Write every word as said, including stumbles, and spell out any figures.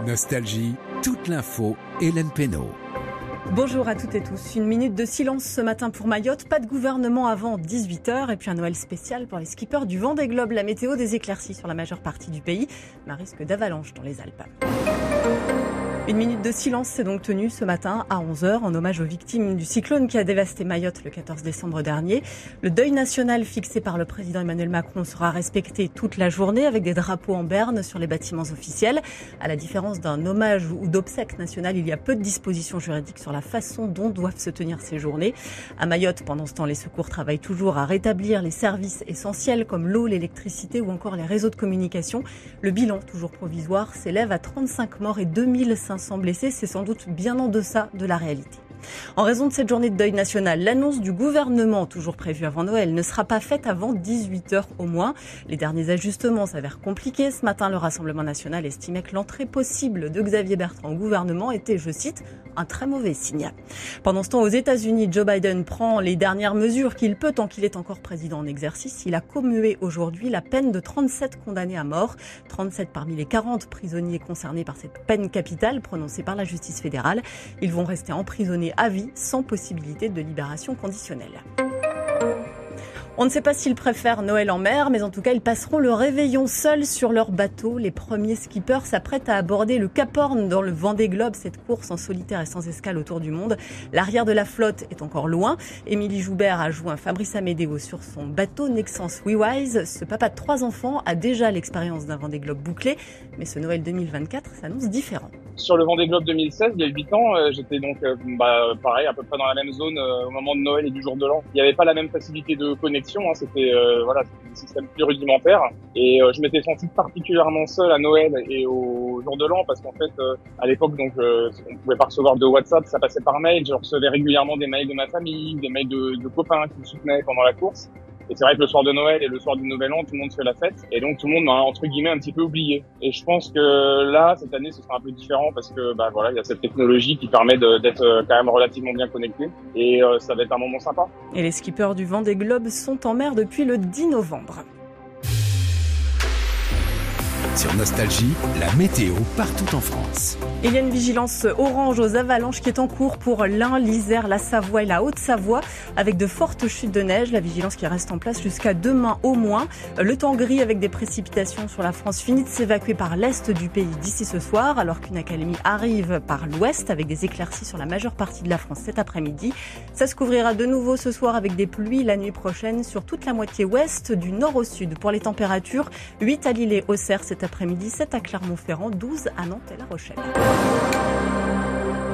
Nostalgie, toute l'info, Hélène Pénaud. Bonjour à toutes et tous. Une minute de silence ce matin pour Mayotte. Pas de gouvernement avant dix-huit heures et puis un Noël spécial pour les skippers du Vendée Globe. La météo, des éclaircies sur la majeure partie du pays, mais un risque d'avalanche dans les Alpes. Une minute de silence s'est donc tenue ce matin à onze heures en hommage aux victimes du cyclone qui a dévasté Mayotte le quatorze décembre dernier. Le deuil national fixé par le président Emmanuel Macron sera respecté toute la journée avec des drapeaux en berne sur les bâtiments officiels. À la différence d'un hommage ou d'obsèques nationales, il y a peu de dispositions juridiques sur la façon dont doivent se tenir ces journées. À Mayotte, pendant ce temps, les secours travaillent toujours à rétablir les services essentiels comme l'eau, l'électricité ou encore les réseaux de communication. Le bilan, toujours provisoire, s'élève à trente-cinq morts et deux mille cinq cents blessés, c'est sans doute bien en deçà de la réalité. En raison de cette journée de deuil national, l'annonce du gouvernement, toujours prévue avant Noël, ne sera pas faite avant dix-huit heures au moins. Les derniers ajustements s'avèrent compliqués. Ce matin, le Rassemblement national estimait que l'entrée possible de Xavier Bertrand au gouvernement était, je cite, un très mauvais signe. Pendant ce temps, aux États-Unis, Joe Biden prend les dernières mesures qu'il peut tant qu'il est encore président en exercice. Il a commué aujourd'hui la peine de trente-sept condamnés à mort, trente-sept parmi les quarante prisonniers concernés par cette peine capitale prononcée par la justice fédérale. Ils vont rester emprisonnés à vie sans possibilité de libération conditionnelle. On ne sait pas s'ils préfèrent Noël en mer, mais en tout cas, ils passeront le réveillon seuls sur leur bateau. Les premiers skippers s'apprêtent à aborder le Cap Horn dans le Vendée Globe, cette course en solitaire et sans escale autour du monde. L'arrière de la flotte est encore loin. Émilie Joubert a joint Fabrice Amédéo sur son bateau Nexans WeWise. Ce papa de trois enfants a déjà l'expérience d'un Vendée Globe bouclé, mais ce Noël deux mille vingt-quatre s'annonce différent. Sur le Vendée Globe deux mille seize, il y a huit ans, euh, j'étais donc euh, bah, pareil, à peu près dans la même zone euh, au moment de Noël et du jour de l'an. Il n'y avait pas la même facilité de connexion, hein, c'était euh, voilà, c'était des systèmes plus rudimentaires. Et euh, je m'étais senti particulièrement seul à Noël et au jour de l'an parce qu'en fait, euh, à l'époque, donc, euh, on pouvait pas recevoir de WhatsApp, ça passait par mail. Je recevais régulièrement des mails de ma famille, des mails de, de copains qui me soutenaient pendant la course. Et c'est vrai que le soir de Noël et le soir du Nouvel An, tout le monde fait la fête. Et donc, tout le monde m'a, entre guillemets, un petit peu oublié. Et je pense que là, cette année, ce sera un peu différent parce que, bah voilà, il y a cette technologie qui permet de, d'être quand même relativement bien connecté. Et euh, ça va être un moment sympa. Et les skippers du Vendée Globe sont en mer depuis le dix novembre. Sur Nostalgie, la météo partout en France. Il y a une vigilance orange aux avalanches qui est en cours pour l'Ain, l'Isère, la Savoie et la Haute-Savoie avec de fortes chutes de neige. La vigilance qui reste en place jusqu'à demain au moins. Le temps gris avec des précipitations sur la France finit de s'évacuer par l'est du pays d'ici ce soir alors qu'une accalmie arrive par l'ouest avec des éclaircies sur la majeure partie de la France cet après-midi. Ça se couvrira de nouveau ce soir avec des pluies la nuit prochaine sur toute la moitié ouest du nord au sud. Pour les températures, huit à Lille et Auxerre cet après-midi, sept à Clermont-Ferrand, douze à Nantes et La Rochelle.